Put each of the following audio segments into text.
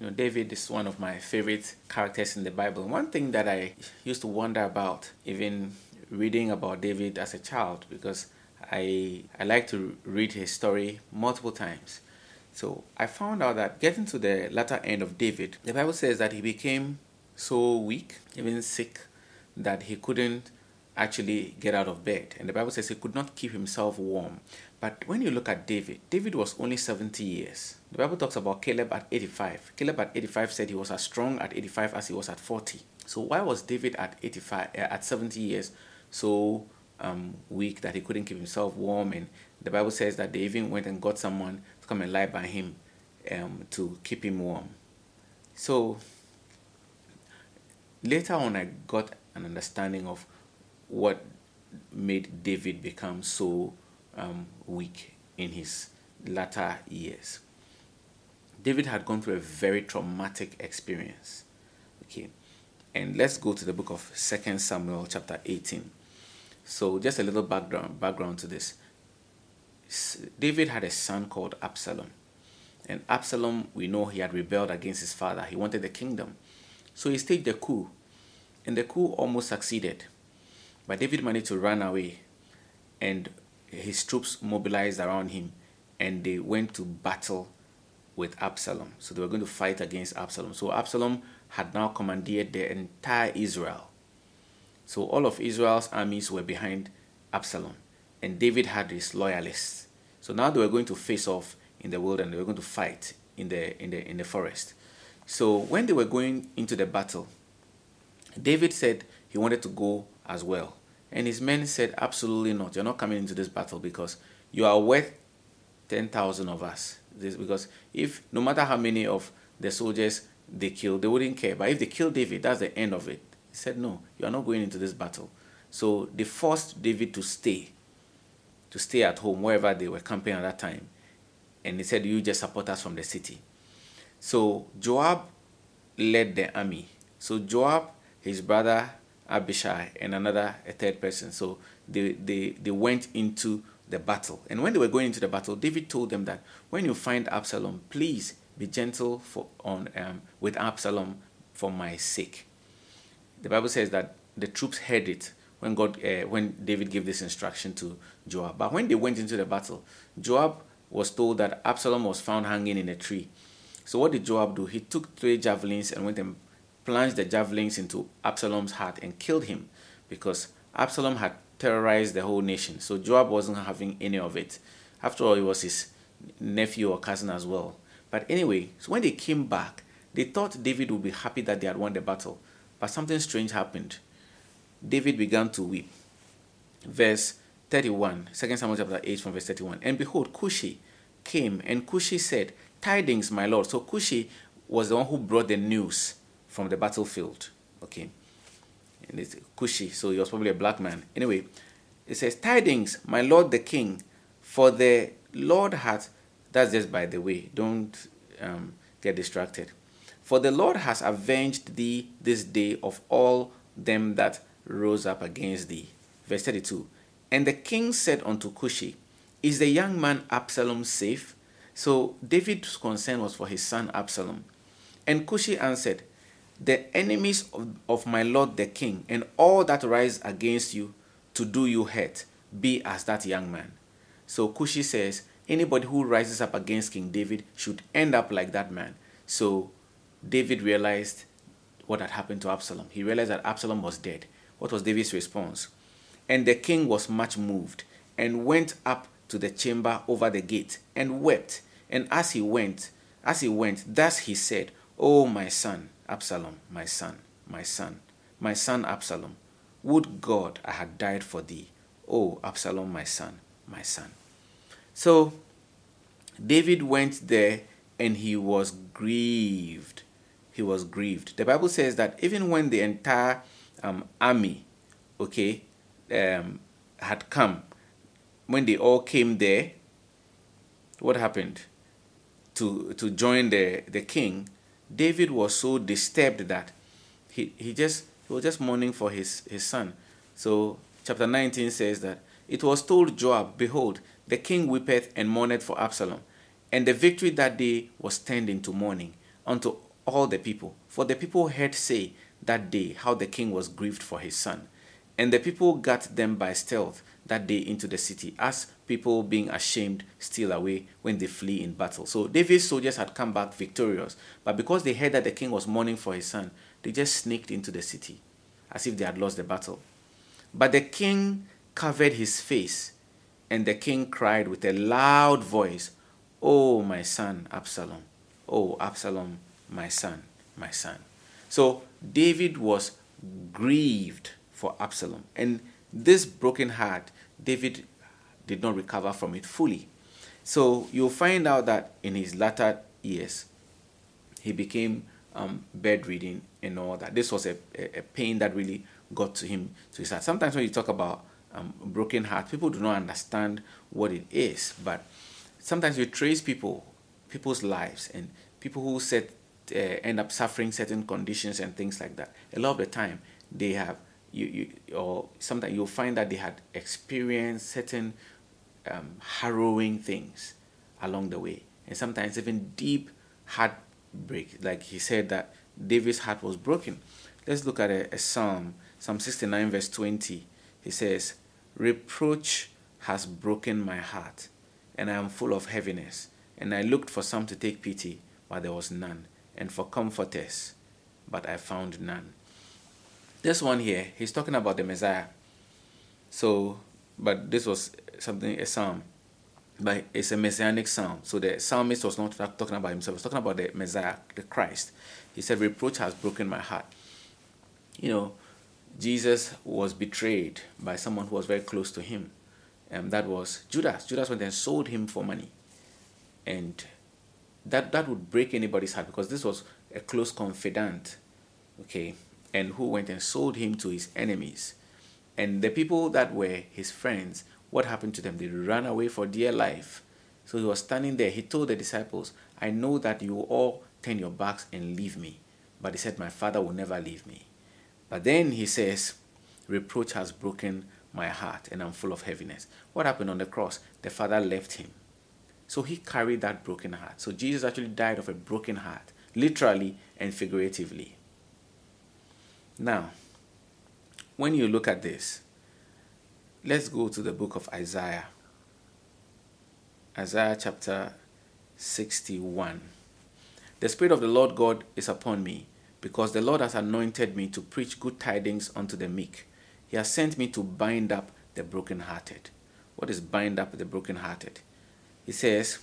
David is one of my favorite characters in the Bible. One thing that I used to wonder about, even reading about David as a child, because I like to read his story multiple times. So I found out that getting to the latter end of David, the Bible says that he became so weak, even sick, that he couldn't actually get out of bed. And the Bible says he could not keep himself warm. But when you look at David, David was only 70 years. The Bible talks about Caleb at 85. Caleb at 85 said he was as strong at 85 as he was at 40. So why was David at 70 years so weak that he couldn't keep himself warm? And the Bible says that they even went and got someone to come and lie by him to keep him warm. So later on, I got an understanding of what made David become so weak in his latter years. David had gone through a very traumatic experience. Okay, and let's go to the book of 2 Samuel chapter 18. So just a little background to this. David had a son called Absalom. And Absalom, we know he had rebelled against his father. He wanted the kingdom. So he staged a coup. And the coup almost succeeded. But David managed to run away. And his troops mobilized around him. And they went to battle with Absalom. So they were going to fight against Absalom. So Absalom had now commandeered the entire Israel. So all of Israel's armies were behind Absalom. And David had his loyalists. So now they were going to face off in the wilderness. They were going to fight in the forest. So when they were going into the battle, David said he wanted to go as well. And his men said, absolutely not. You're not coming into this battle because you are worth 10,000 of us. Because if, no matter how many of the soldiers they killed, they wouldn't care. But if they kill David, that's the end of it. He said, no, you are not going into this battle. So they forced David to stay at home, wherever they were camping at that time. And he said, you just support us from the city. So Joab led the army. So Joab, his brother Abishai, and a third person. So they went into the battle. And when they were going into the battle, David told them that when you find Absalom, please be gentle with Absalom for my sake. The Bible says that the troops heard it when David gave this instruction to Joab. But when they went into the battle, Joab was told that Absalom was found hanging in a tree. So what did Joab do? He took 3 javelins and went and plunged the javelins into Absalom's heart and killed him, because Absalom had terrorized the whole nation. So Joab wasn't having any of it. After all, he was his nephew or cousin as well. But anyway, so when they came back, they thought David would be happy that they had won the battle. But something strange happened. David began to weep. Verse 31, 2 Samuel chapter 8 from verse 31. And behold, Cushi came, and Cushi said, tidings, my lord. So Cushi was the one who brought the news from the battlefield. Okay. And it's Cushi, so he was probably a black man. Anyway, it says, tidings, my lord the king, for the Lord hath, that's just by the way, don't get distracted. For the Lord has avenged thee this day of all them that rose up against thee. Verse 32. And the king said unto Cushi, is the young man Absalom safe? So David's concern was for his son Absalom. And Cushi answered, the enemies of my lord the king, and all that rise against you to do you hurt, be as that young man. So Cushi says, anybody who rises up against King David should end up like that man. So David realized what had happened to Absalom. He realized that Absalom was dead. What was David's response? And the king was much moved, and went up to the chamber over the gate, and wept. And as he went, thus he said, O my son, Absalom, my son, my son, my son Absalom, would God I had died for thee. O Absalom, my son, my son. So David went there, and he was grieved. He was grieved. The Bible says that even when the entire army, had come, when they all came there, what happened? To join the king, David was so disturbed that he was just mourning for his son. So chapter 19 says that it was told Joab, behold, the king weepeth and mourneth for Absalom. And the victory that day was turned into mourning unto all the people. For the people heard say that day how the king was grieved for his son. And the people got them by stealth that day into the city, as people being ashamed steal away when they flee in battle. So David's soldiers had come back victorious, but because they heard that the king was mourning for his son, they just sneaked into the city as if they had lost the battle. But the king covered his face, and the king cried with a loud voice, "Oh, my son Absalom! Oh, Absalom, my son, my son." So David was grieved for Absalom. And this broken heart, David did not recover from it fully. So you'll find out that in his latter years, he became bedridden and all that. This was a pain that really got to him, to his heart. Sometimes when you talk about broken heart, people do not understand what it is. But sometimes you trace people's lives, and people who end up suffering certain conditions and things like that. A lot of the time, they have or sometimes you'll find that they had experienced certain harrowing things along the way, and sometimes even deep heartbreak. Like he said that David's heart was broken. Let's look at a Psalm 69 verse 20. He says, "Reproach has broken my heart, and I am full of heaviness. And I looked for some to take pity, but there was none, and for comforters, but I found none." This one here, he's talking about the Messiah. So, but this was a psalm, but it's a messianic psalm. So the psalmist was not talking about himself, he was talking about the Messiah, the Christ. He said, "Reproach has broken my heart." Jesus was betrayed by someone who was very close to him. And that was Judas. Judas went and sold him for money. And that would break anybody's heart, because this was a close confidant. Okay. And who went and sold him to his enemies. And the people that were his friends, what happened to them? They ran away for dear life. So he was standing there. He told the disciples, "I know that you will all turn your backs and leave me." But he said, "My Father will never leave me." But then he says, "Reproach has broken my heart, and I'm full of heaviness." What happened on the cross? The Father left him. So he carried that broken heart. So Jesus actually died of a broken heart, literally and figuratively. Now, when you look at this, let's go to the book of Isaiah. Isaiah chapter 61. "The Spirit of the Lord God is upon me, because the Lord has anointed me to preach good tidings unto the meek. He has sent me to bind up the brokenhearted." What is bind up the brokenhearted? He says,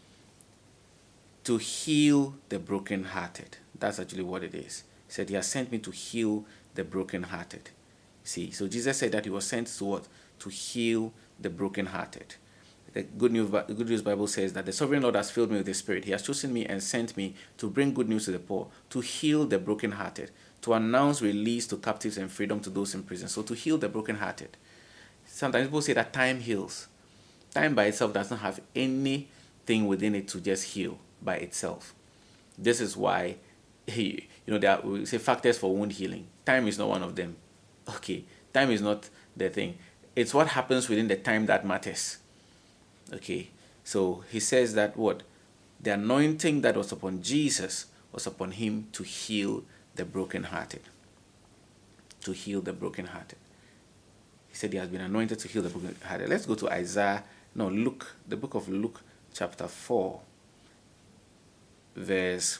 to heal the brokenhearted. That's actually what it is. He said, "He has sent me to heal the brokenhearted." See, so Jesus said that he was sent to what? To heal the brokenhearted. The Good News Bible says that the sovereign Lord has filled me with the Spirit. He has chosen me and sent me to bring good news to the poor, to heal the brokenhearted, to announce release to captives and freedom to those in prison. So to heal the brokenhearted. Sometimes people say that time heals. Time by itself does not have anything within it to just heal by itself. This is why we say factors for wound healing. Time is not one of them. Okay, time is not the thing. It's what happens within the time that matters. Okay, so he says that what? The anointing that was upon Jesus was upon him to heal the brokenhearted. To heal the brokenhearted. He said he has been anointed to heal the brokenhearted. Let's go to Luke, the book of Luke, chapter 4, verse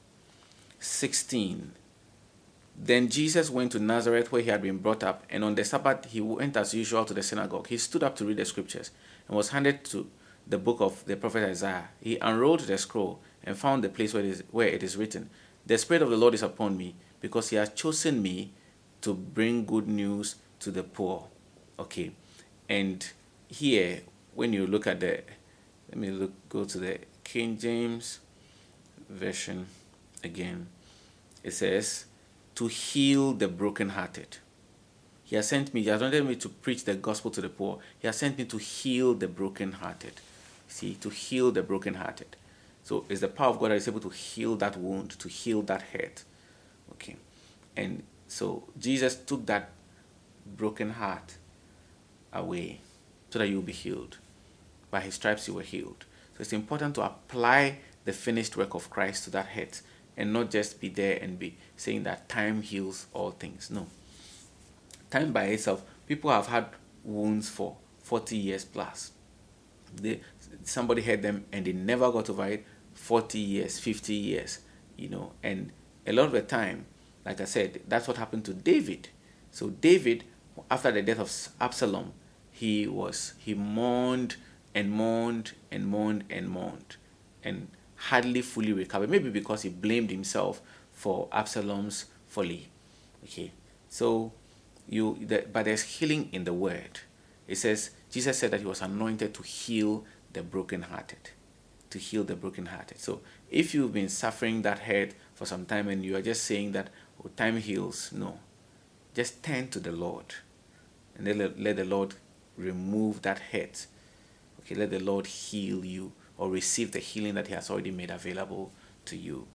16. "Then Jesus went to Nazareth, where he had been brought up, and on the Sabbath he went as usual to the synagogue. He stood up to read the scriptures, and was handed to the book of the prophet Isaiah. He unrolled the scroll and found the place where it is written, 'The Spirit of the Lord is upon me, because he has chosen me to bring good news to the poor.'" Okay, and here, when you look at go to the King James Version again. It says, "To heal the brokenhearted." He has anointed me to preach the gospel to the poor. He has sent me to heal the brokenhearted. See, to heal the brokenhearted. So it's the power of God that is able to heal that wound, to heal that hurt. Okay. And so Jesus took that broken heart away so that you'll be healed. By his stripes you were healed. So it's important to apply the finished work of Christ to that hurt and not just be there and be saying that time heals all things. No. Time by itself, people have had wounds for 40 years plus. They, somebody had them and they never got over it. 40 years, 50 years, and a lot of the time, like I said, that's what happened to David. So David, after the death of Absalom, he mourned and mourned and mourned and mourned and hardly fully recovered. Maybe because he blamed himself for Absalom's folly. Okay, so but there's healing in the word. It says Jesus said that he was anointed to heal the brokenhearted. To heal the brokenhearted. So if you've been suffering that hurt for some time and you are just saying that, oh, time heals, no. Just turn to the Lord and let the Lord remove that hurt. Okay, let the Lord heal you or receive the healing that he has already made available to you.